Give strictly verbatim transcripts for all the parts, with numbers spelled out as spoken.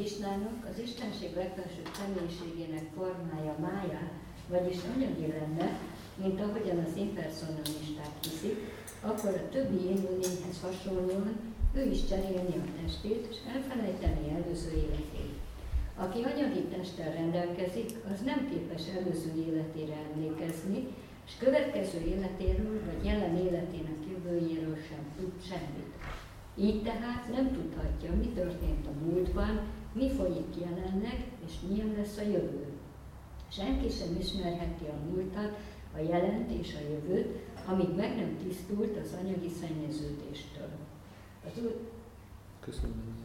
Krisnának az Istenség legfelsőbb személyiségének formája májá, vagyis anyagi lenne, mint ahogyan az impersonisták hiszik, akkor a többi élőlényhez hasonlóan ő is cserélni a testét, és elfelejteni előző életét. Aki anyagi testtel rendelkezik, az nem képes előző életére emlékezni, és következő életéről vagy jelen életének jövőjéről sem tud semmit. Így tehát nem tudhatja, mi történt a múltban, mi folyik jelenleg, és milyen lesz a jövő. Senki sem ismerheti a múltat, a jelent és a jövőt, amíg meg nem tisztult az anyagi szennyeződéstől. Az úgy... Köszönöm.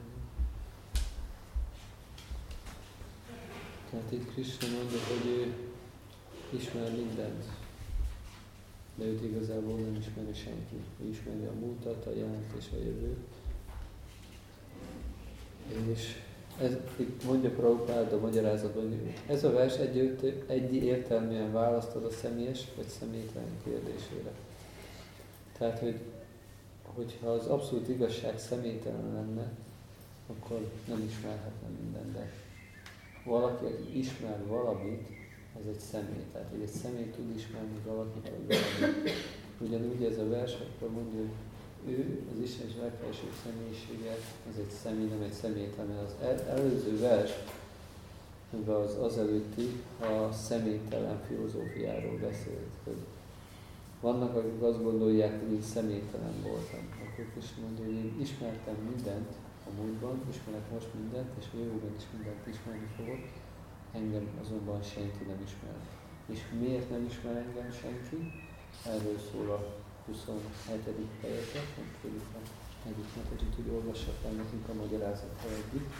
Tehát itt Krisna mondja, hogy ő ismer mindent, de őt igazából nem ismeri senki. Ő ismeri a múltat, a jelent és a jövőt. És ez, itt mondja Prabhupáda a magyarázatban, hogy ez a vers egy, egy értelműen választod a személyes vagy személytelen kérdésére. Tehát, hogy, hogyha az abszolút igazság személytelen lenne, akkor nem ismerhetne mindent, de valaki, aki ismer valamit, az egy személy. Tehát, hogy egy személy tud ismerni valakit, vagy valamit. Ugyanúgy ez a vers, akkor mondja, hogy ő, az Isten és legfelsőbb személyisége, az egy személy, nem egy személytelen. Az el, előző vers, az az előtti, a személytelen filozófiáról beszélt, hogy vannak, akik azt gondolják, hogy én személytelen voltam. Akkor is mondja, hogy én ismertem mindent a múltban, ismerek most mindent, és a jövőben is mindent ismerni fogok, engem azonban senki nem ismer. És miért nem ismer engem senki? Erről szól a huszonhetedik fejezet, nem tudjuk, ha egyik Mataji tudja, olvassa fel nekünk a magyarázattal együtt.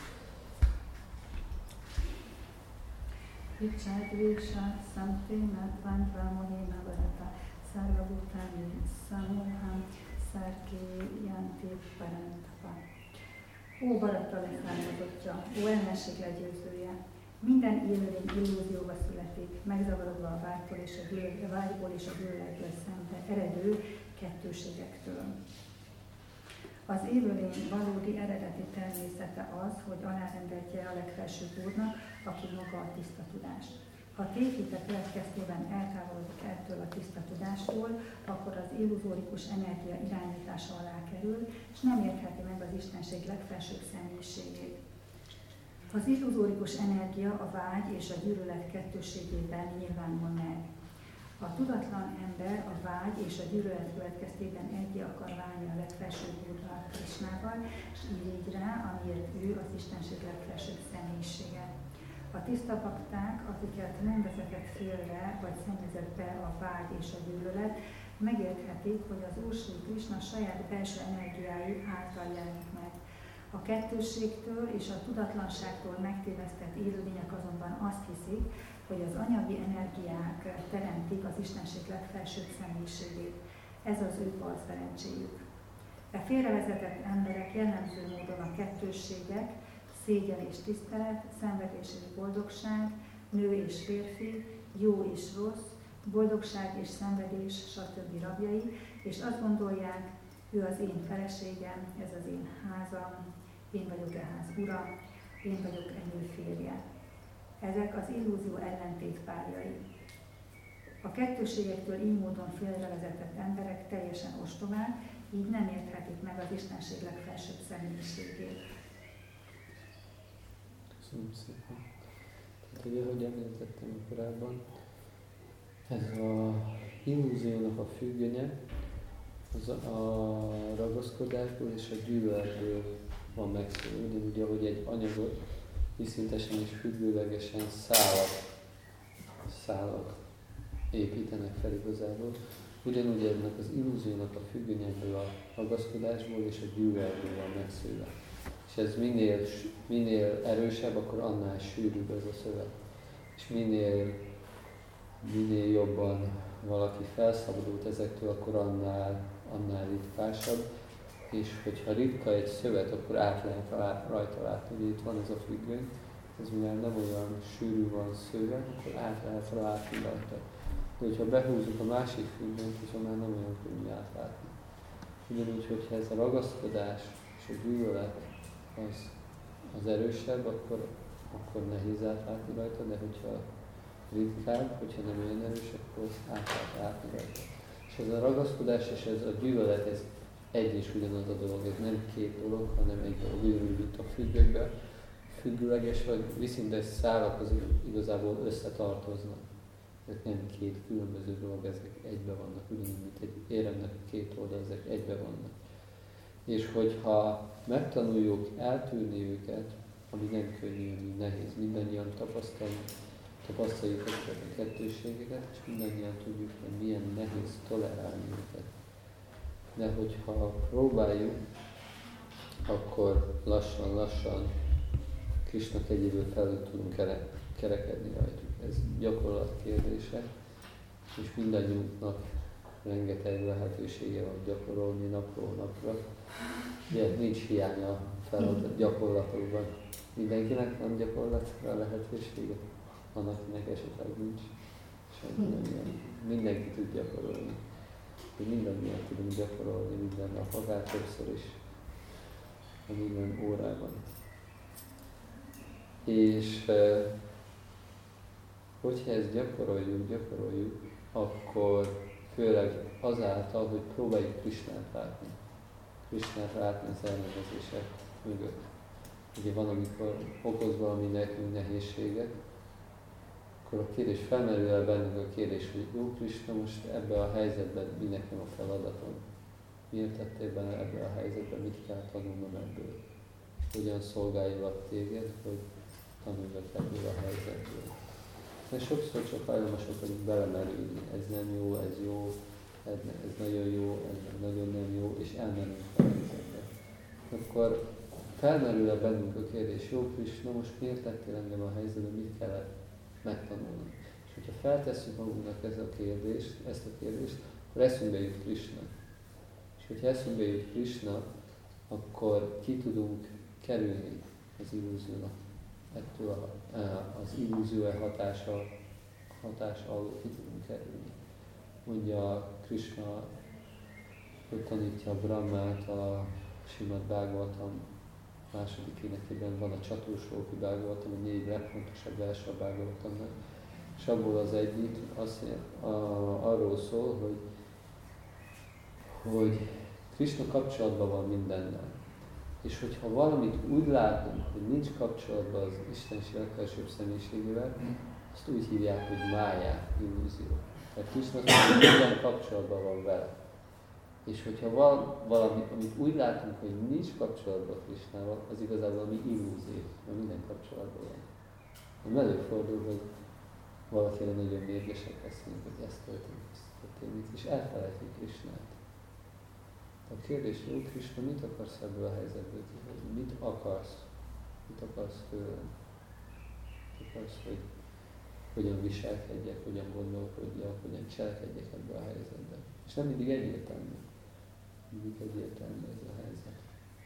Vicsádvésa szamténa tvantva mohina varata szárvabhutáni szamuham szárkéjanti parantapa. Ó Bharata leszármazottja, ó elmesség legyőzője! Minden élőlény illúzióba születik, megzavarodva a vágytól és a gyűlölet, vágyból és a gyűlöletből szembe eredő kettőségektől. Az élőlény valódi eredeti természete az, hogy alárendeltje a legfelsőbb Úrnak, aki maga a tiszta tudás. Ha tévhite következtében eltávolodik ettől a tiszta tudástól, akkor az illuzórikus energia irányítása alá kerül, és nem értheti meg az Istenség legfelsőbb személyiségét. Az illuzórikus energia a vágy és a gyűlölet kettőségében nyilvánul meg. A tudatlan ember a vágy és a gyűlölet következtében egyé akar válni a legfelsőbb Úrral, Krisnával, és így rá, amiért ő az Istenség legfelsőbb személyisége. A tiszta bakták, akiket nem vezetett félre vagy szennyezett be a vágy és a gyűlölet, megérthetik, hogy az Úr Sri Krisna saját belső energiái által jelenik meg. A kettősségtől és a tudatlanságtól megtévesztett élőlények azonban azt hiszik, hogy az anyagi energiák teremtik az Istenség legfelsőbb személyiségét. Ez az ő bal szerencséjük. E félrevezetett emberek jellemző módon a kettősségek, szégyen és tisztelet, szenvedés és boldogság, nő és férfi, jó és rossz, boldogság és szenvedés, stb. Rabjai, és azt gondolják, ő az én feleségem, ez az én házam, én vagyok e ház ura, én vagyok e nő férje. Ezek az illúzió ellentétpárjai. A kettőségektől így módon félrevezetett emberek teljesen ostobák, így nem érthetik meg az Istenség legfelsőbb személyiségét. Köszönöm szépen. Tehát ugye, ahogy említettem korábban, ez a illúziónak a függönye, az a ragaszkodásból és a gyűlöletből van megszóló. Ugyanúgy, ahogy egy anyagot viszintesen és függőlegesen szálak, szálak építenek fel igazából, ugyanúgy ennek az illúziónak a függönyeből a ragaszkodásból és a gyűlöletből van megszőve. És ez minél, minél erősebb, akkor annál sűrűbb ez a szövet. És minél, minél jobban valaki felszabadult ezektől, akkor annál, annál ritkásabb. És hogyha ritka egy szövet, akkor át lehet rajta látni, hogy itt van ez a függöny, ez mivel nem olyan sűrű van szövet, akkor át lehet látni rajta. De hogyha behúzzuk a másik függönyt, akkor már nem olyan könnyű átlátni. Ugyanúgy, hogyha ez a ragaszkodás és a gyűlölet, az az erősebb, akkor, akkor nehéz átlátni rajta, de hogyha ritkább, hogyha nem olyan erős, akkor át lehet látni rajta. És ez a ragaszkodás és ez a gyűlölet, ez egy és ugyanaz a dolog, ez nem két dolog, hanem egy dolog, ugyanúgy itt a függőkben, függőleges vagy, viszont ez szálak az igazából összetartoznak. Ezek nem két különböző dolog, ezek egybe vannak, ugyanúgy, mint egy éremnek a két oldal, ezek egybe vannak. És hogyha megtanuljuk eltűrni őket, ami nem könnyű, ami nehéz, mindannyian tapasztaljuk, tapasztaljuk ezeket a kettőségeket, és mindannyian tudjuk, hogy milyen nehéz tolerálni őket. De hogyha próbáljuk, akkor lassan-lassan Krisna kegyéből felül tudunk kerekedni rajtuk. Ez gyakorlat kérdése, és mindannyiunknak rengeteg lehetősége van gyakorolni napról napra. Ugye nincs hiány a feladat gyakorlatokban. Mindenkinek van gyakorlatra lehetősége, van, akinek esetleg nincs. Senki nem ilyen. Mindenki tud gyakorolni. Mindannyian tudunk gyakorolni minden nap, akár többször is, a minden órában. És hogyha ezt gyakoroljuk, gyakoroljuk, akkor főleg azáltal, hogy próbáljuk Krisnát látni. Krisnát látni az elnevezések mögött. Ugye van, amikor okoz valami nekünk nehézséget, akkor a kérdés felmerül el bennünk a kérdés, hogy jó Krisna, most ebben a helyzetben mi nekem a feladatom? Miért tettél benne ebben a helyzetben, mit kell tanulnom ebből? Hogyan szolgáljalak téged, hogy tanuljak ebből a helyzetből? Mert sokszor csak hajlamosak vagyunk belemerülni, ez nem jó, ez jó, ez, ez nagyon jó, ez nagyon nem jó, és elmenünk a helyzetbe. Akkor felmerül-e bennünk a kérdés, jó Krisna, most miért tettél engem a helyzetben, mit kellett megtanulni? És hogyha feltesszük magunknak ezt a kérdést, ezt a kérdést, akkor eszünkbe jut Krisna. És hogyha eszünkbe jut Krisna, akkor ki tudunk kerülni az illúziónak. Ettől a, az illúzió hatása, hatás alól ki tudunk kerülni. Mondja Krisna, hogy tanítja Brahmát a Simad Bhagavatam második énekében, van a Csaturshloki Bhagavatam, a négy legfontosabb verse a Bhagavatamnak. És abból az egyik azt, a, arról szól, hogy, hogy Krisna kapcsolatban van mindennel. És hogyha valamit úgy látunk, hogy nincs kapcsolatban az Istenség legfelsőbb személyiségével, azt úgy hívják, hogy májá, illúzió. Tehát Krisna minden kapcsolatban van vele. És hogyha van valami, amit úgy látunk, hogy nincs kapcsolatban Krisnával, az igazából valami illúzió, mert minden kapcsolatban van. Nem előfordul, hogy valakire nagyon mérgesek leszünk, hogy ezt történik, ezt történik, és elfelejtjük Krisnát. A kérdés, jó Krisna, mit akarsz ebből a helyzetből kihozni? Mit akarsz? Mit akarsz tőlem? Mit akarsz, hogy hogyan viselkedjek, hogyan gondolkodjak, hogyan cselekedjek ebből a helyzetben? És nem mindig egyértelmű. Mindig egyértelmű ez a helyzet.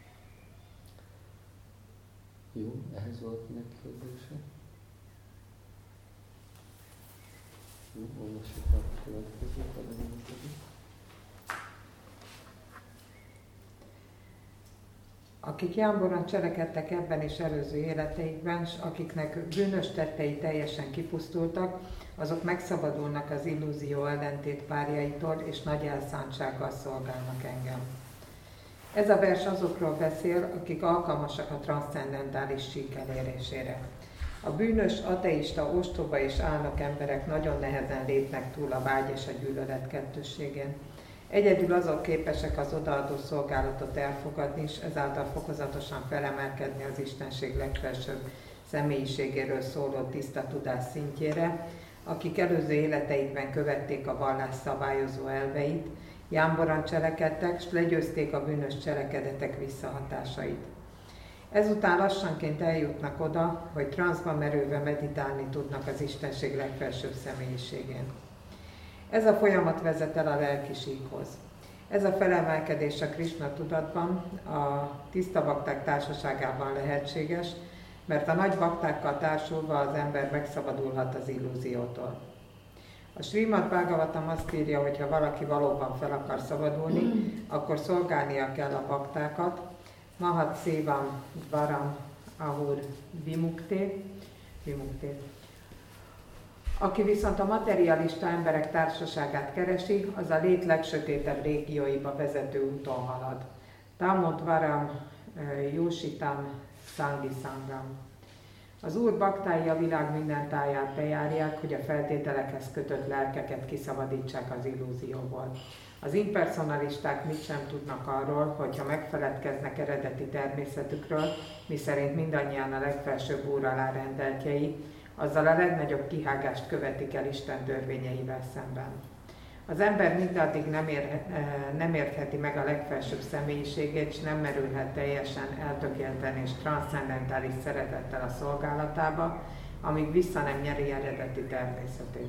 Jó, ehhez valakinek kérdése? Jó, olvassuk a következőt, a következőt. Akik jámboran cselekedtek ebben és előző életeikben, s akiknek bűnös tettei teljesen kipusztultak, azok megszabadulnak az illúzió ellentét párjaitól, és nagy elszántsággal szolgálnak engem. Ez a vers azokról beszél, akik alkalmasak a transzcendentális sík elérésére. A bűnös, ateista, ostoba és álnok emberek nagyon nehezen lépnek túl a vágy és a gyűlölet kettősségén. Egyedül azok képesek az odaadó szolgálatot elfogadni, és ezáltal fokozatosan felemelkedni az Istenség legfelsőbb személyiségéről szóló tiszta tudás szintjére, akik előző életeikben követték a vallás szabályozó elveit, jámboran cselekedtek, s legyőzték a bűnös cselekedetek visszahatásait. Ezután lassanként eljutnak oda, hogy transzba merülve meditálni tudnak az Istenség legfelsőbb személyiségén. Ez a folyamat vezet el a lelki síkhoz. Ez a felemelkedés a Krisna tudatban, a tiszta bakták társaságában lehetséges, mert a nagy baktákkal társulva az ember megszabadulhat az illúziótól. A Srimad Bhagavatam azt írja, hogy ha valaki valóban fel akar szabadulni, akkor szolgálnia kell a baktákat, Mahat Szévam Dvaram Ahur Vimukté, Vimukté. Aki viszont a materialista emberek társaságát keresi, az a lét legsötétebb régióiba vezető úton halad. Tamodvaram Jósitam Sangisangam. Az Úr baktái a világ minden táját bejárják, hogy a feltételekhez kötött lelkeket kiszabadítsák az illúzióból. Az impersonalisták mit sem tudnak arról, hogyha megfeledkeznek eredeti természetükről, miszerint mindannyian a legfelsőbb Úr alá rendeltjei, azzal a legnagyobb kihágást követik el Isten törvényeivel szemben. Az ember mindaddig nem, ér, nem értheti meg a legfelsőbb személyiségét, és nem merülhet teljesen eltökélten és transzcendentális szeretettel a szolgálatába, amíg vissza nem nyeri eredeti természetét.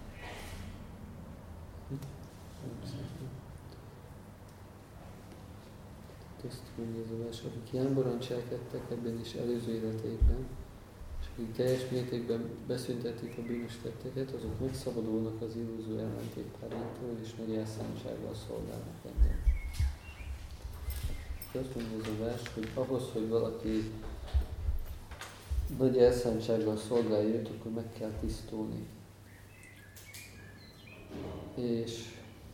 Azt mondja az olvás, akik jámboran cselekedtek ebben is előző életékben, és akik teljes mértékben beszüntetik a bűnös tetteket, azok megszabadulnak az illúzió ellentétpárjától, és nagy elszántsággal szolgálnak ennek. Azt mondja az olvás, hogy ahhoz, hogy valaki nagy elszántsággal szolgálja őt, akkor meg kell tisztulni. És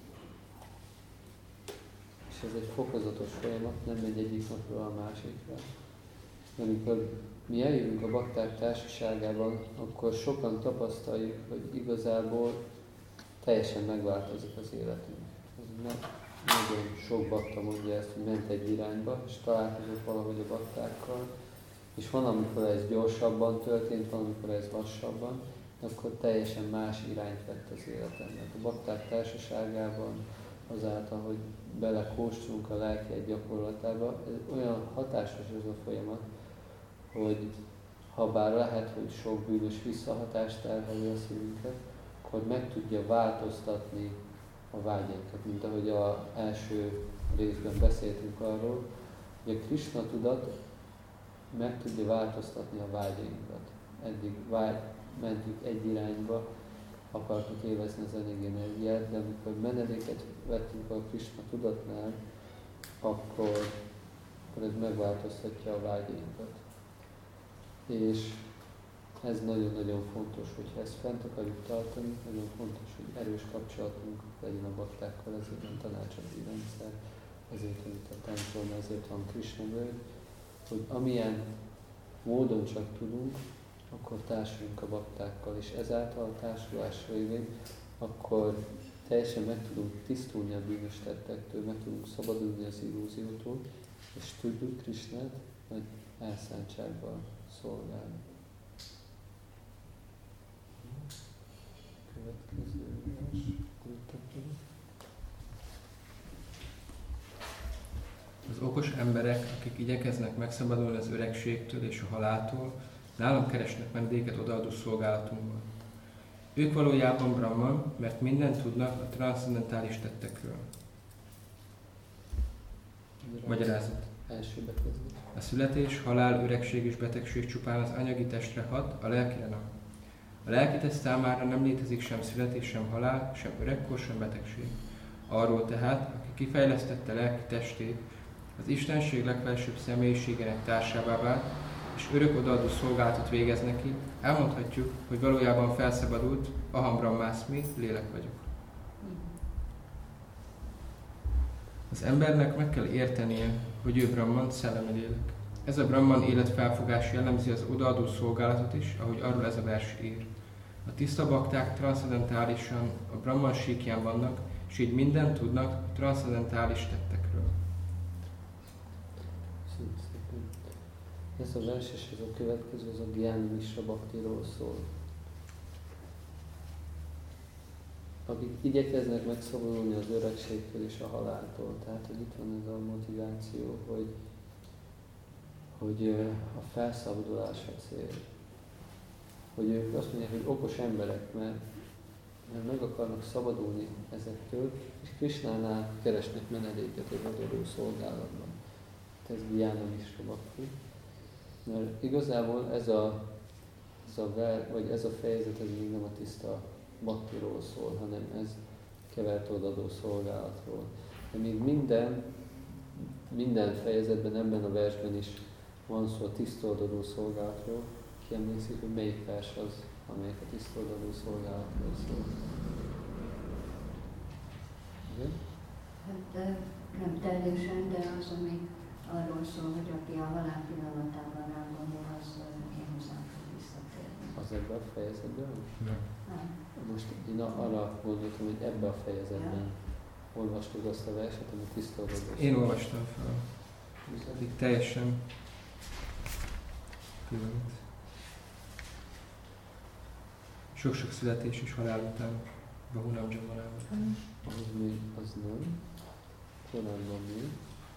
És ez egy fokozatos folyamat, nem megy egyik napról a másikra. Amikor mi eljövünk a bakták társaságában, akkor sokan tapasztaljuk, hogy igazából teljesen megváltozik az életünk. Nagyon sok bakta mondja ezt, hogy ment egy irányba, és találkozott valahogy a baktákkal, és van, amikor ez gyorsabban történt, van, amikor ez lassabban, akkor teljesen más irányt vett az életemnek. A bakták társaságában azáltal, hogy belekóstolunk a lelki egy gyakorlatába, ez olyan hatásos ez a folyamat, hogy ha bár lehet, hogy sok bűnös visszahatást terheli a szívünket, akkor meg tudja változtatni a vágyainkat, mint ahogy az első részben beszéltünk arról, hogy a Krisna tudat meg tudja változtatni a vágyainkat. Eddig vágy, mentünk egy irányba, akartuk élvezni az anyagi energiát, de amikor menedéket vettünk a Krisna tudatnál, akkor, akkor ez megváltoztatja a vágyainkat. És ez nagyon-nagyon fontos, hogyha ezt fent akarjuk tartani, nagyon fontos, hogy erős kapcsolatunk legyen a baktákkal, ezért van tanácsadói rendszer, ezért van itt a templom, ezért van Krisna völgy, hogy amilyen módon csak tudunk, akkor társulunk a baktákkal, és ezáltal a társulás révén akkor teljesen meg tudunk tisztulni a bűnös tettektől, meg tudunk szabadulni az illúziótól, és tudjuk Krisnát nagy elszántsággal szolgálni. Következő Az okos emberek, akik igyekeznek megszabadulni az öregségtől és a haláltól, nálam keresnek menedéket odaadó szolgálatunkban. Ők valójában Brahman, mert mindent tudnak a transzcendentális tettekről. Magyarázat. Első bekezdés. A születés, halál, öregség és betegség csupán az anyagi testre hat, a lelkire nem. A lelki test számára nem létezik sem születés, sem halál, sem öregkor, sem betegség. Arról tehát, aki kifejlesztette lelki testét, az Istenség legfelsőbb személyiségének társává vált, és örök odaadó szolgálatot végez neki, elmondhatjuk, hogy valójában felszabadult, aham brahmászmi, lélek vagyok. Az embernek meg kell értenie, hogy ő Brahman, szellemi lélek. Ez a Brahman életfelfogás jellemzi az odaadó szolgálatot is, ahogy arról ez a vers ír. A tiszta bakták transzcendentálisan a Brahman síkján vannak, és így mindent tudnak a transzcendentális tettekről. Ez a vers és ez a következő, az a Gyáni Mishra Bhaktiról szól. Akik igyekeznek megszabadulni az öregségtől és a haláltól. Tehát, hogy itt van ez a motiváció, hogy, hogy a felszabadulás a cél. Hogy ők azt mondják, hogy okos emberek, mert, mert meg akarnak szabadulni ezektől, és Krisnánál keresnek menedéket egy adó szolgálatban. Ez Gyáni Mishra Bhakti. Mert igazából ez a, ez a, ver, vagy ez a fejezet ez még nem a tiszta bhaktiról szól, hanem ez kevert odadó szolgálatról. De még minden, minden fejezetben, ebben a versben is van szó a tisztoldalú szolgálatról, ki emlékszik, hogy melyik vers az, amelyik a tisztoldalú szolgálatról szól. Igen? Hát nem teljesen, de az, ami arról szól, hogy aki a halál pillanatában rám gondol, az én hozzám fog visszatérni. Az ebben a fejezetben? Nem. Nem. Most én arra gondoltam, hogy ebben a fejezetben ja. olvastuk azt a verset, ami tisztoldalú. Én olvastam fel. Itt teljesen pillanat. Sok-sok születés és halál után Bahunam Jamalában. Az még, az nem. Korábban még.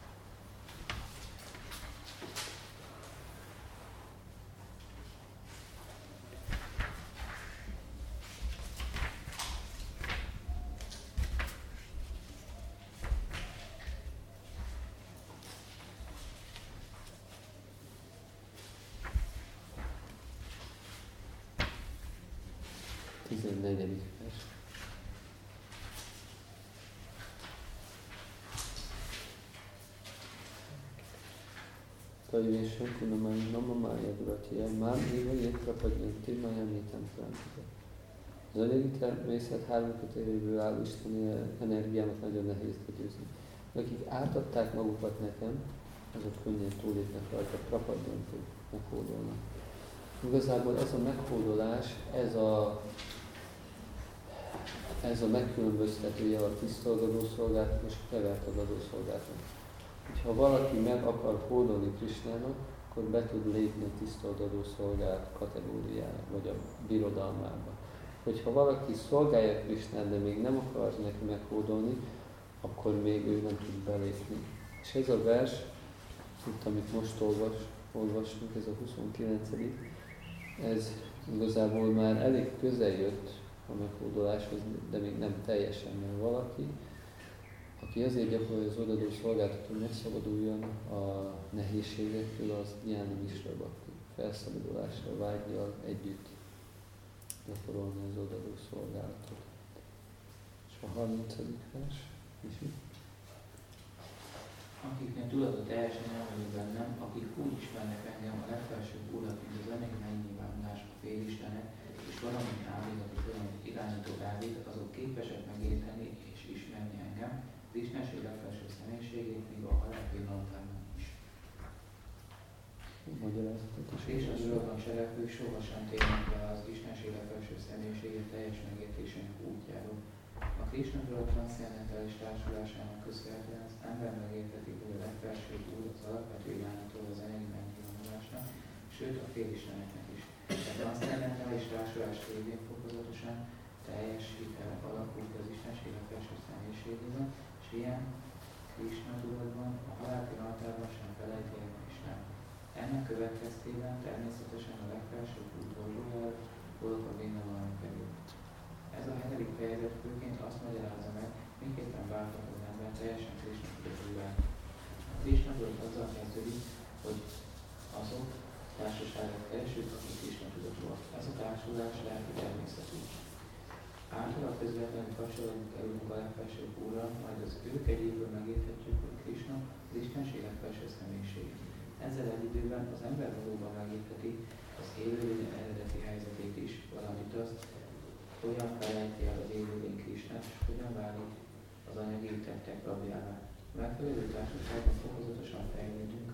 tizennegyedik vers. Tajvésem kunamai namamája duratja, mám éva jétra pagyinti, májamítem felántika. Az anyagi természet három kötéléből álló isteni energiámat nagyon nehéz legyőzni. Akik átadták magukat nekem, azok könnyen túlépnek rajta, prapadjantó, meghódolnak. Igazából ez a meghódolás, ez a Ez a megkülönböztetője a tisztoldalú szolgálatnak és a kevert adó szolgálatnak. Ha valaki meg akar hódolni Krisnának, akkor be tud lépni a tisztoldalú szolgálat kategóriájába, vagy a birodalmába. Hogyha valaki szolgálja Krisnát, de még nem akar neki meghódolni, akkor még ő nem tud belépni. És ez a vers, itt, amit most olvas, olvasunk, ez a huszonkilencedik ez igazából már elég közel jött a meghódoláshoz, de még nem teljesen, mert valaki, aki azért gyakorolja az odadó szolgálatot, hogy megszabaduljon a nehézségektől, az Jnana Mishra Bhakti, felszabadulással, vágyjal együtt gyakorolni az odadó szolgálatot. És a harmincadik vers is itt. Akiknek tudatot teljesen elmondjuk bennem, akik úgy ismernek engem a legfelsőbb Urat, mint az anyagi megnyilvánulás a félistenek, és valamint áldozati valamint irányító elvét, azok képesek megérteni és ismerni engem, az Istenség legfelső személyiségét, még a halál pillanatában is. Magyarázatot is. És az Urakban cselekvők sohasem térnek le az Istenség legfelső személyiségét teljes megértésének útjáról. A Krishna Tudat transzcendentális társulásának köszönhetően az ember megérteti, hogy a legfelsőbb Úr az alapvető irányítól az anyagi megnyilvánulásnak, sőt a félisteneknek is. A transzcendentális társulás révén fokozatosan teljes hitel alakul az Istenség legfelső személyiségében, és ilyen Krishna Tudatban a halál pillanatában sem felejti el Krishnát. Ennek következtében természetesen a legfelsőbb Úr dolgozójára dolog a bénavalami kerül. Ez a hetedik fejezet főként azt magyarázza meg, miképpen válhat az ember teljesen Krishna tudatúvá. A Krishna tudat azzal kezdődik, hogy azok társaságok elsők, akik Krishna tudatúak. Ez a társulás lelki természetű. Általában közvetlenül kapcsolatban kerülünk a legfelsőbb Úrral, majd az ő kegyéből megérthetjük, hogy Krishna az Istenség legfelső személyiség. Ezzel egy időben az ember valóban megértheti az élőlény eredeti helyzetét is, valamint azt, hogyan felejti el az élőlény Krishnát, és hogyan válik az anyagi tettek rabjává. Megfelelő társaságban fokozatosan fejlődünk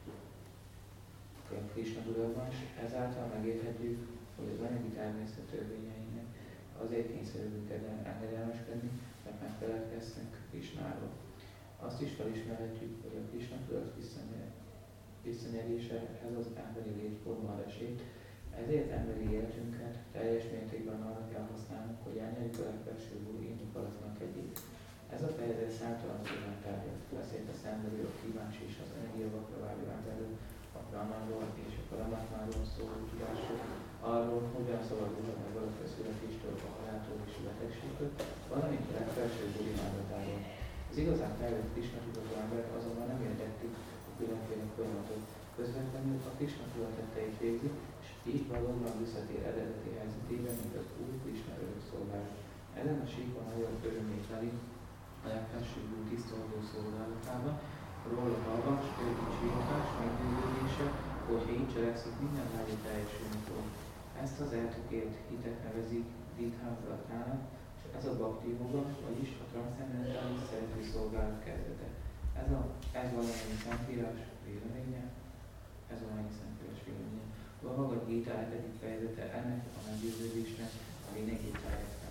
a Krishna tudatban, és ezáltal megérthetjük, hogy az anyagi természet törvényeinek azért kényszerülünk engedelmeskedni, mert megfelelkeztünk Krishnáról. Azt is felismerhetjük, hogy a Krishna tudat visszanyerése ez az emberi létforma esély, ezért emberi életünket teljes mértékben arra kell használnunk, hogy elnyerjük a legfelső Úr indulatnak egyik. Ez a fejezet számtalan témát tárgyalt, beszélt a szenvedő, a kíváncsi és az energiavakra vágyó emberről, a Brahmanról és a Paramatmáról szóló tudásról, arról, hogyan szabadulhat meg valaki a születéstől, a haláltól és a betegségtől, valamint a legfelső Úr imádatáról. Az igazán fejlett Krishna tudatú emberek azonban nem értették a különféle folyamatot. Közvetlenül a Krishna tudat tetteit végzi, és így valóban visszatér eredeti helyzetében, mint az Úr Krishna örök szolgálat. Ezen a síkon nagyon örömét leli a legfelsőbb Úr tisztoldó szolgálatában, róla hallgass, ő dicsértás, meggyőződése, Hogyha így cselekszik, minden vágya teljesülni fog. Ezt az eltökélt hitet nevezik Vidhamratának, és ez a bhakti joga, vagyis a transzcendentális szerető szolgálat kezdete. Ez, a, ez valamennyi szentírás véleménye, ez valamennyi szentírás véleménye. A Bhagavad Gita hetedik fejezete ennek a meggyőződésnek a lényegét tárja fel.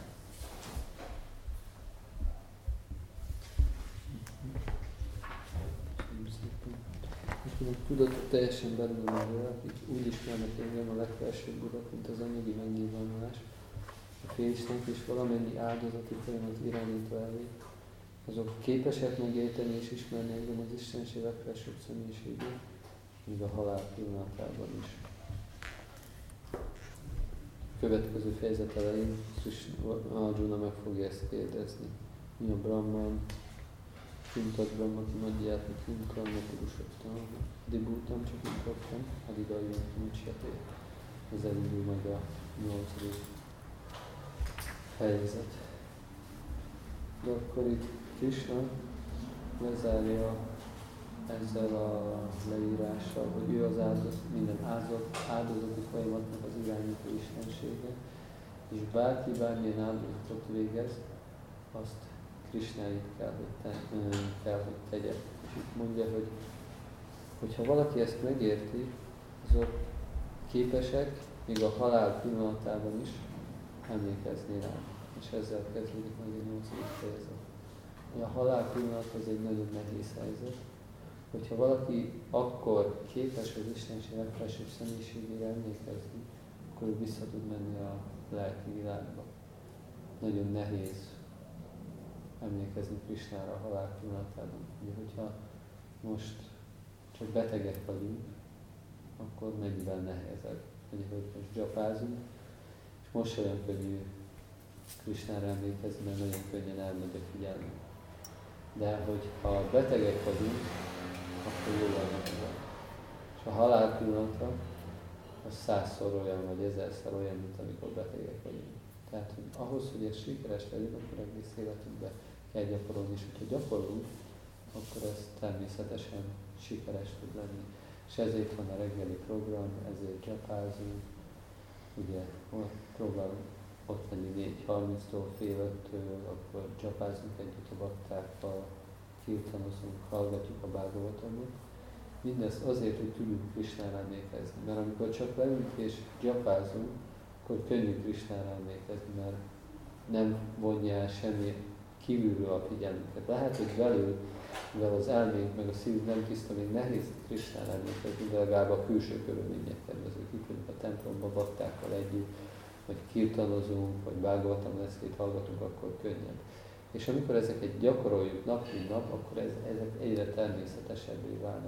Akinek tudatot teljesen benne van vele, akik úgy ismernek engem a legfelsőbb urat, mint az anyagi megnyilvánulás, a félisten és valamennyi áldozati folyamat irányítva elé, azok képesek megérteni és ismerni engem az Istenség legfelsőbb személyiségét, míg a halál pillanatában is. A következő fejezet elején Arjuna meg fogja ezt kérdezni. Mi a Brahman? Kintat Brahmati Madhyátni Kinkarna Purusottam, Dibútam csak Kintattam, Adidajon Kincsjaté. Ez elindul meg a nyolcadik fejezet. De akkor itt Krishna lezárja ezzel a leírással, hogy ő az áldozat, minden áldozat, áldozati folyamatnak az irányító istensége, és bárki bármilyen áldozatot végez, azt Krishnáit kell, hogy, te, kell, hogy tegye. És itt mondja, hogy hogyha valaki ezt megérti, azok képesek, még a halál pillanatában is emlékezni rá. És ezzel kezdődik meg a nyolcadik fejezet. A halál pillanat az egy nagyon nehéz helyzet. Hogyha valaki akkor képes az Istenség legfelsőbb személyiségére emlékezni, akkor ő vissza tud menni a lelki világba. Nagyon nehéz emlékezni Krishnára a halál pillanatában. Ugye, hogyha most csak betegek vagyunk, akkor mennyivel nehezebb. Ugye, hogy most gyapázunk, és most olyan könnyű Krishnára emlékezni, mert nagyon könnyen elmegy a figyelme. De hogyha betegek vagyunk, akkor jóval nehezebb. És a halál pillanata az százszor olyan, vagy ezerszer olyan, mint amikor betegek vagyunk. Tehát, hogy ahhoz, hogy ez sikeres legyen, akkor egész életünkben kell gyakorolni, és hogyha gyakorlunk, akkor ez természetesen sikeres tud lenni. És ezért van a reggeli program, ezért gyapázunk, ugye próbálunk ott lenni négy harminctól fél öttől, akkor gyapázunk együtt a baktákkal, kirtanozunk, hallgatjuk a Bhagavatamot. Mindezt azért, hogy tudjunk Krishnára emlékezni, mert amikor csak leülünk és gyapázunk, akkor könnyű Krishnára emlékezni, mert nem vonja el semmi kívülről a figyelmünket. Lehet, hogy belül, mivel az elménk meg a szívünk nem tiszta, még nehéz Krishnára emlékezni, de legalább a külső körülmények kedvezők. Itt vagyunk a templomba baktákkal együtt, vagy kirtanozunk, vagy Bhagavatam leszkét hallgatunk, akkor könnyebb. És amikor ezeket gyakoroljuk nap, mint nap, akkor ez, ezek egyre természetesebbé válnak.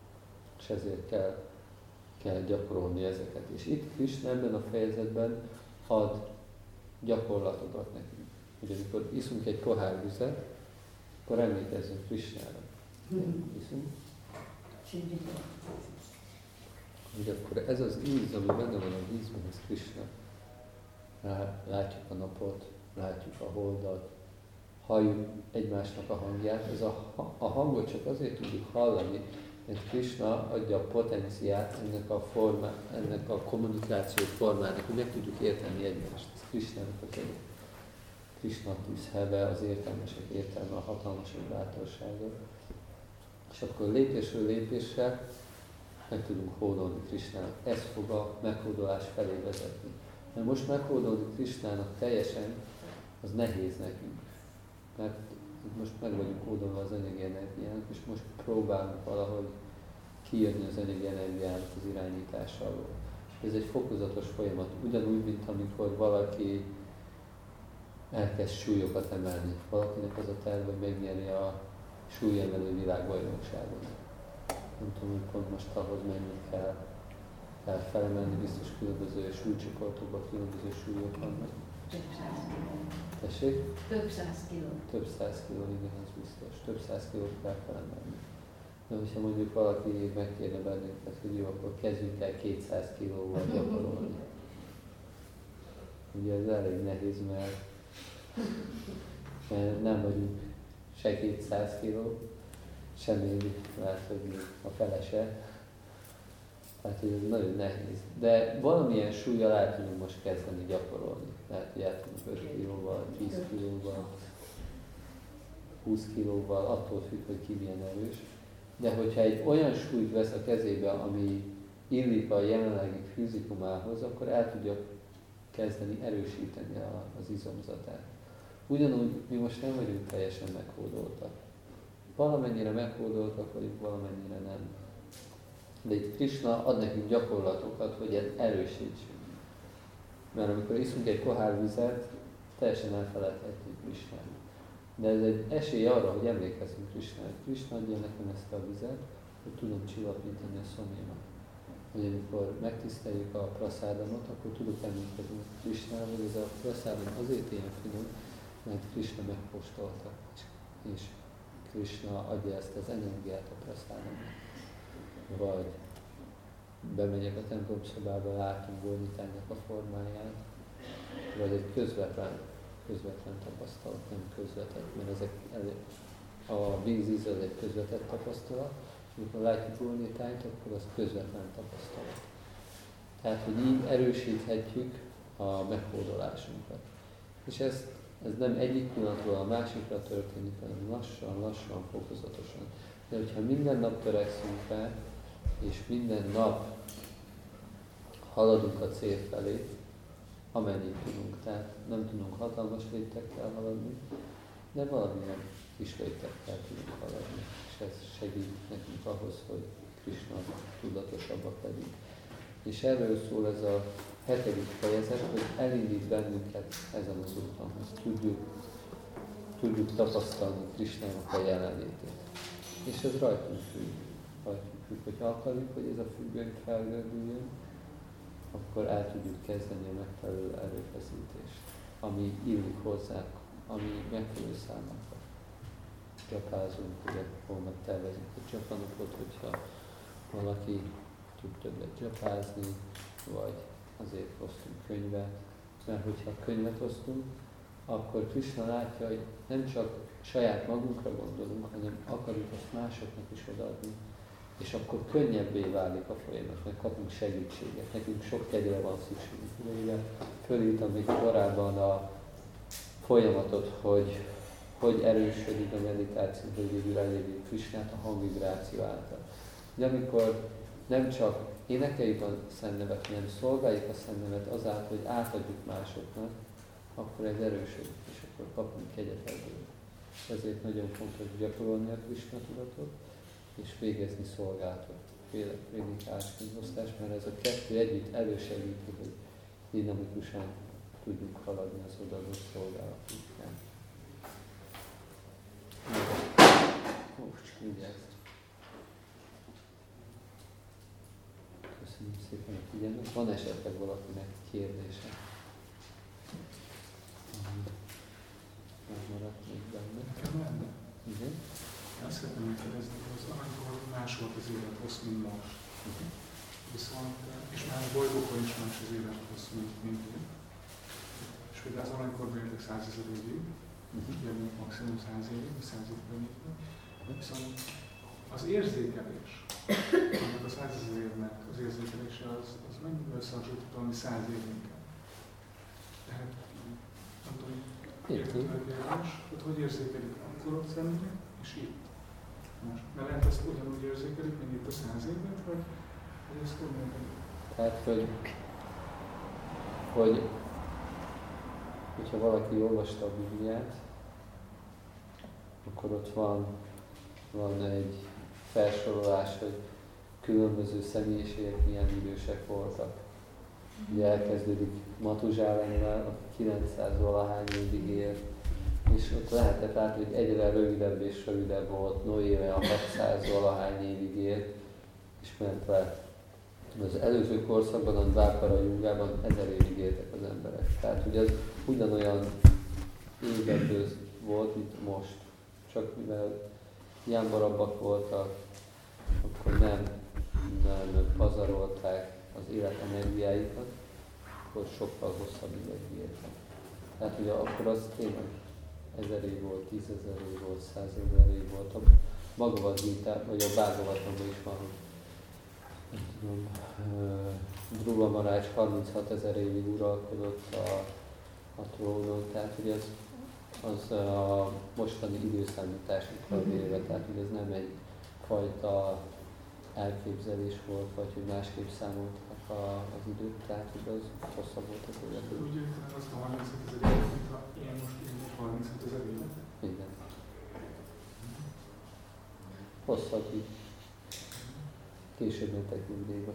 És ezért kell, kell gyakorolni ezeket. És itt Krishna ebben a fejezetben ad gyakorlatokat nekünk. Hogy amikor iszunk egy pohár vizet, akkor emlékezzünk Krishnára. Iszunk. Hogy akkor ez az íz, ami benne van a vízben, ez Krishna. Látjuk a napot, látjuk a holdat, halljuk egymásnak a hangját. Ez a, a hangot csak azért tudjuk hallani, mert Krishna adja a potenciát ennek a, formá, ennek a kommunikáció formának, hogy meg tudjuk érteni egymást. Ez Krishnának az egy Krishna tűzheve, az értelmesek értelme, a hatalmasok bátorsága. És akkor lépésről lépésre meg tudunk hódolni Krishnának. Ez fog a meghódolás felé vezetni. Mert most meghódolni Krishnának teljesen, az nehéz nekünk. Mert most meg vagyunk hódolva az anyagi energiának, és most próbálunk valahogy kiírni az anyagi energiának az irányítása alól. Ez egy fokozatos folyamat, ugyanúgy, mint amikor valaki elkezd súlyokat emelni. Valakinek az a terv, hogy megnyeri a súlyemelő világbajnokságot. Nem tudom, hogy pont most ahhoz mennyit kell, kell felemelni, biztos különböző súlycsoportokban különböző súlyok vannak. Több száz kiló. Tessék? Több száz kiló. Több száz kiló, igen, az biztos. Több száz kilót kell felemelni. De hogyha mondjuk valaki megkérne bennünket, hogy jó, akkor kezdjünk el kétszáz kilóval gyakorolni. Ugye ez elég nehéz, mert, mert nem vagyunk se kétszáz kiló, semmi, lehet, hogy a felese. Tehát, hogy ez nagyon nehéz. De valamilyen súllyal el tudunk most kezdeni gyakorolni. Lehet, hogy el tudunk öt kilóval, tíz kilóval, húsz kilóval, attól függ, hogy ki milyen erős. De hogyha egy olyan súlyt vesz a kezébe, ami illik a jelenlegi fizikumához, akkor el tudja kezdeni erősíteni az izomzatát. Ugyanúgy mi most nem vagyunk teljesen meghódoltak. Valamennyire meghódoltak vagyunk, valamennyire nem. De itt Krishna ad nekünk gyakorlatokat, hogy ezt erősítsünk. Mert amikor iszunk egy pohár vizet, teljesen elfelejthetjük Krishnát. De ez egy esély arra, hogy emlékezzünk Krishnára. Krishna adja nekem ezt a vizet, hogy tudom csillapítani a szomjamat. Hogy amikor megtiszteljük a praszádamat, akkor tudok emlékezni Krishnára, hogy ez a praszádam azért ilyen finom, mert Krishna megkóstolta. És Krishna adja ezt az energiát a praszádomnak. Vagy bemegyek a templom szobába, látom Golnitánynak a formáját, vagy egy közvetlen, közvetlen tapasztalat, nem közvetett, mert ezek elég, a vízíz az egy közvetett tapasztalat, amikor látjuk Golnitányt, akkor az közvetlen tapasztalat. Tehát, hogy így erősíthetjük a meghódolásunkat. És ez, ez nem egyik pillanatról a másikra történik, hanem lassan, lassan, fokozatosan. De hogyha minden nap törekszünk fel, és minden nap haladunk a cél felé, amennyit tudunk, tehát nem tudunk hatalmas léptekkel haladni, de valamilyen kis léptekkel tudunk haladni, és ez segít nekünk ahhoz, hogy Krishna tudatosabbak legyünk. És erről szól ez a hetedik fejezet, hogy elindít bennünket ezen az úton, hogy tudjuk, tudjuk tapasztalni Krishnának a jelenlétét. És ez rajtunk függ. Rajtunk függ, hogyha akarjuk, hogy ez a függöny felgördüljön, akkor el tudjuk kezdeni a megfelelő erőfeszítést, ami illik hozzá, ami megfelelő számunkra. Csapázunk, ugye holnap tervezünk a csapanokot, hogyha valaki tud többet csapázni, vagy azért hoztunk könyvet, mert hogyha könyvet hoztunk, akkor Krishna látja, hogy nem csak saját magunkra gondolunk, hanem akarjuk azt másoknak is odaadni, és akkor könnyebbé válik a folyamat, mert kapunk segítséget. Nekünk sok kegyre van szükségünk. Ugye fölírtam még korábban a folyamatot, hogy hogy erősödik a meditáció, hogy végül elérjük Krishnát a hangvibráció által. De amikor nem csak énekeljük a Szentnevet, hanem szolgáljuk a Szentnevet azáltal, hogy átadjuk másoknak, akkor ez erősödik, és akkor kapunk kegyet ebből. Ezért nagyon fontos gyakorolni a Krishna tudatot, és végezni szolgálatot, prédikás, könyvosztás, mert ez a kettő együtt elősegíti, hogy dinamikusan tudjunk haladni az odaadott szolgálatunkkal. Most vigyázz! Köszönöm szépen a figyelmet. Van esetleg valakinek kérdése? Megmaradt még benne. Nekem lenne. Igen? Én azt szeretném megkérdezni, hogy az aranykor más volt az élethossz, mint most. Uh-huh. Viszont, és már a bolygókon is más az élethossz, mint mindig. És például az aranykor éltek százezer évig, uh-huh. ugye maximum száz évig, vagy száz évben évben. Viszont az érzékelés, annak a százezer évnek az érzékelése, az, az mennyivel összehasonlítható, ami száz évinket. Tehát, nem tudom, értető a kérdés, hogy hogy érzékelik akkor ott szemben, és itt. Most, mert lehet ezt ugyanúgy érzékelik, mint itt a száz évet, vagy, vagy ezt hogy mondani? Tehát, hogy, hogy hogyha valaki olvasta a Bibliát, akkor ott van, van egy felsorolás, hogy különböző személyiségek milyen idősek voltak. Ugye elkezdődik Matuzsálennel, aki kilencszáz-valahány évig élt, és ott lehetett látni, hogy egyre rövidebb és rövidebb volt. Noé a hatszáz-valahány évig élt, és ment le. Az előző korszakban, a Dvápara Jugában ezer évig éltek az emberek. Tehát, hogy ez ugyanolyan évekből volt, mint most. Csak mivel jámbarabbak voltak, akkor nem, nem pazarolták az élet energiáikat, akkor sokkal hosszabb ideig éltek. Tehát, hogy akkor az tényleg ezer év volt, tízezer év volt, százezer év volt. A Bhagavad Gita, vagy a Bhagavatamban is van, Dhruva Maharaj harminchatezer évig uralkodott a, a trónon, tehát hogy ez az a mostani időszámításunkra véve, tehát hogy ez nem egy fajta elképzelés volt, vagy hogy másképp számolták a, az időt, tehát hogy az hosszabb volt az élet. Úgy értem azt a harminchetezer évet, mint ha ilyen most én harminchetezer évet? Igen. Hosszabb így. Később mentek nyugdíjba.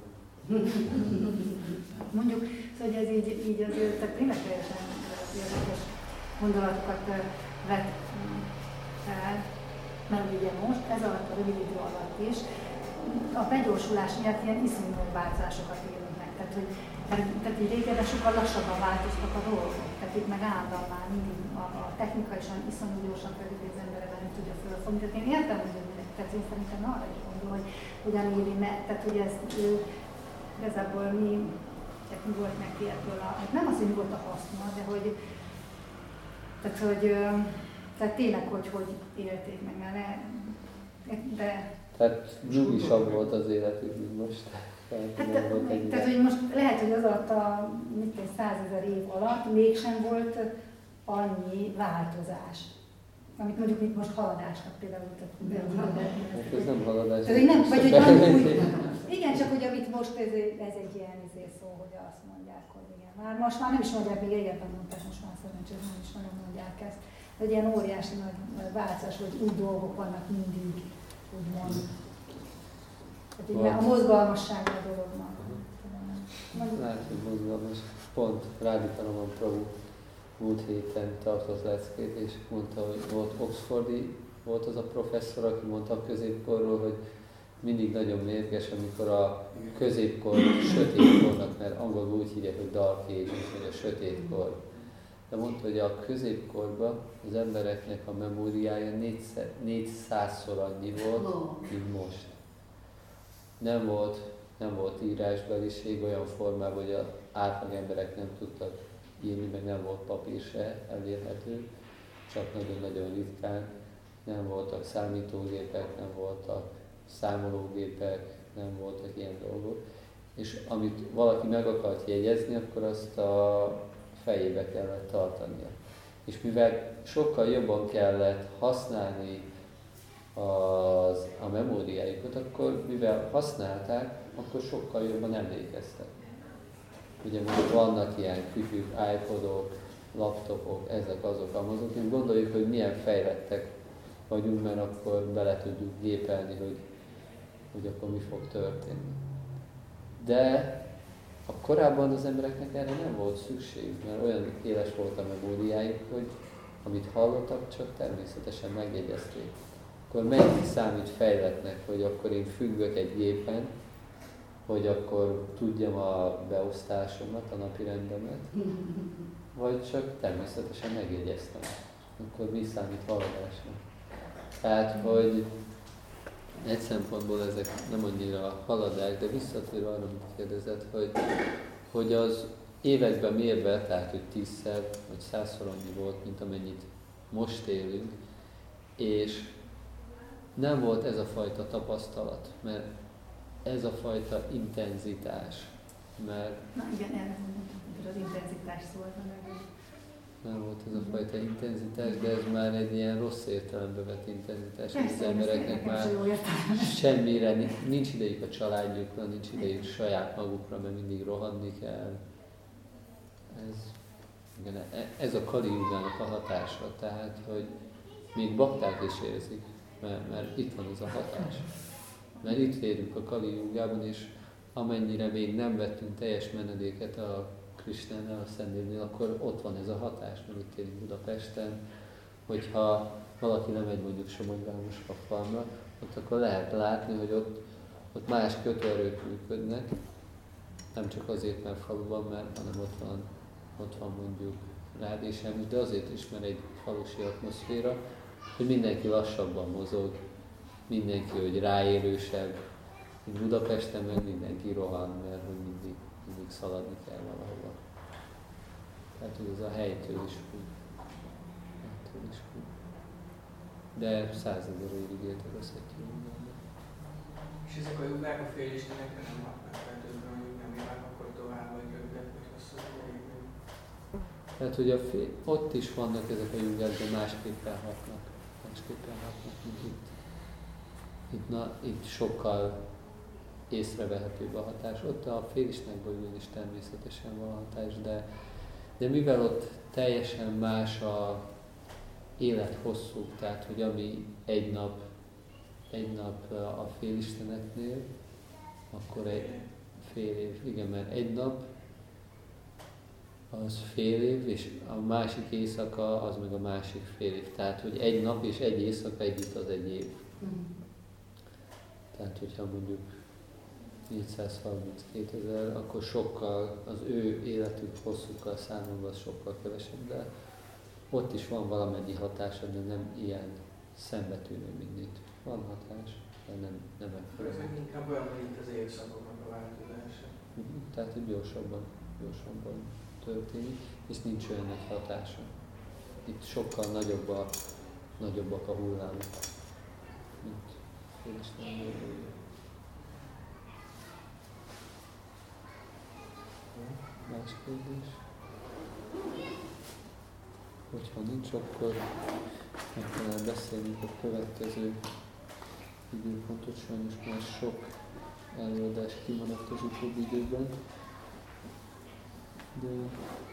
Mondjuk, szóval hogy ez így, így azért, tehát tényleg teljesen érdekes gondolatokat vett fel, mert ugye most ez alatt a rövid idő alatt is a begyorsulás miatt ilyen iszonyú változásokat élünk meg. Tehát, hogy tehát így régebben sokkal lassabban változtak a dolgok. Tehát itt meg állandóan már mindig a, a technika is olyan iszonyú gyorsan pedig az emberben nem tudja fölfogni. Tehát én értem, hogy tehát én szerintem arra is gondol, hogy ugyanígy, tehát hogy ez igazából mi, tehát mi volt neki ebből a, nem az, hogy mi volt a haszna, de hogy, tehát hogy, tehát tényleg, hogy, hogy élték meg, mert ne, de... Tehát nyugisabb volt az életük, mint most. Hát, tehát, tehát, hogy most lehet, hogy az alatt a százezer év alatt mégsem volt annyi változás. Amit mondjuk itt most haladásnak például bemutatni. Hát ez nem haladás. Tehát, hogy nem, vagy hogy van úgy, igen, csak hogy amit most ez, ez egy ilyen izé szó, hogy azt mondják, hogy igen. Már most már nem is mondják, még régebben mondták, most már szerencsére nem is nagyon mondják ezt. Egy ilyen óriási nagy változás, hogy új dolgok vannak mindig, úgymond. Tehát a mozgalmassága a dolognak. Lehet, hogy mozgalmas. Pont Radhika Prabhu múlt héten tartott leckét, és mondta, hogy volt oxfordi, volt az a professzor, aki mondta a középkorról, hogy mindig nagyon mérges, amikor a középkor sötétkornak, mert angolul úgy hívják, hogy dark age, vagy a sötétkor. De mondta, hogy a középkorban az embereknek a memóriája négyszázszor annyi volt, mint most. Nem volt, nem volt írásbeliség olyan formában, hogy az átlag emberek nem tudtak írni, meg nem volt papír se elérhető, csak nagyon-nagyon ritkán. Nem voltak számítógépek, nem voltak számológépek, nem voltak ilyen dolgok. És amit valaki meg akart jegyezni, akkor azt a fejébe kellett tartania. És mivel sokkal jobban kellett használni az, a memóriájukat, akkor mivel használták, akkor sokkal jobban emlékeztek. Ugye most vannak ilyen kütyük, iPodok, laptopok, ezek azok, amazok, és gondoljuk, hogy milyen fejlettek vagyunk, mert akkor bele tudjuk gépelni, hogy, hogy akkor mi fog történni. De a korábban az embereknek erre nem volt szükség, mert olyan éles volt a memóriájuk, hogy amit hallottak, csak természetesen megjegyezték. Akkor mennyi számít fejletnek, hogy akkor én függök egy gépen, hogy akkor tudjam a beosztásomat, a napi rendemet, vagy csak természetesen megjegyeztem. Akkor mi számít haladásnak? Tehát, hogy egy szempontból ezek nem annyira haladás, de visszatérve arra, amit kérdezett, hogy, hogy az években mérve, tehát hogy tízszer vagy százszor annyi volt, mint amennyit most élünk, és nem volt ez a fajta tapasztalat, mert ez a fajta intenzitás, mert... Na igen, erre az intenzitás szólt meg. Nem volt ez a fajta intenzitás, de ez már egy ilyen rossz értelembe vett intenzitás, hogy az embereknek már semmire, nincs idejük a családjukra, nincs idejük saját magukra, mert mindig rohanni kell. Ez, igen, ez a Kali Yugának a hatása, tehát, hogy még bakták is érzik, mert, mert itt van ez a hatás. Mert itt érünk a Kali Yugában, és amennyire még nem vettünk teljes menedéket a Krishnánál, a Szentdévnél, akkor ott van ez a hatás, mert itt élünk Budapesten, hogyha valaki nem megy mondjuk Somogyváros Kapfalmra, ott akkor lehet látni, hogy ott, ott más kötőerők működnek, nem csak azért, mert faluban, mert hanem ott van, ott van mondjuk rád és elmúgy, de azért is, mert egy falusi atmoszféra, hogy mindenki lassabban mozog, mindenki, hogy ráérősebb, mint Budapesten meg mindenki rohan, mert hogy mindig, mindig szaladni kell valahova. Tehát, hogy ez a helytől is függ. Helytől is függ. De százezer évig éltek a Szentgyőrűben. És ezek a jogák a félistenekre nem hatnak, tehát ők nem élnek akkor tovább, vagy rövidebb, vagy hosszabb ideig. Tehát, hogy a fél, ott is vannak ezek a jogák, de másképpen hatnak. Másképpen hatnak, mint itt. Itt, na, itt sokkal észrevehetőbb a hatás. Ott a félistenekből is természetesen van hatás, de, de mivel ott teljesen más a élet hosszú, tehát hogy ami egy nap, egy nap a félisteneknél, akkor egy fél év, igen, mert egy nap az fél év, és a másik éjszaka az meg a másik fél év. Tehát, hogy egy nap és egy éjszaka együtt az egy év. Mm. Tehát, hogyha mondjuk négyszázharminckétezer, akkor sokkal, az ő életük hosszúkkal számolva az sokkal kevesebb, de ott is van valamennyi hatása, de nem ilyen szembetűnő, mint itt. Van hatás, de nem, nem ekkora. Ez meg inkább olyan, mint az évszakoknak a változása. Uh-huh. Tehát, hogy gyorsabban, gyorsabban történik, és nincs olyan nagy hatása. Itt sokkal nagyobb a, nagyobbak a hullámok, mint félistennél. Más kérdés? Hogyha nincs, akkor meg kellene beszélnünk a következő időpontot, sajnos már sok előadás kimaradt az utóbbi időben. De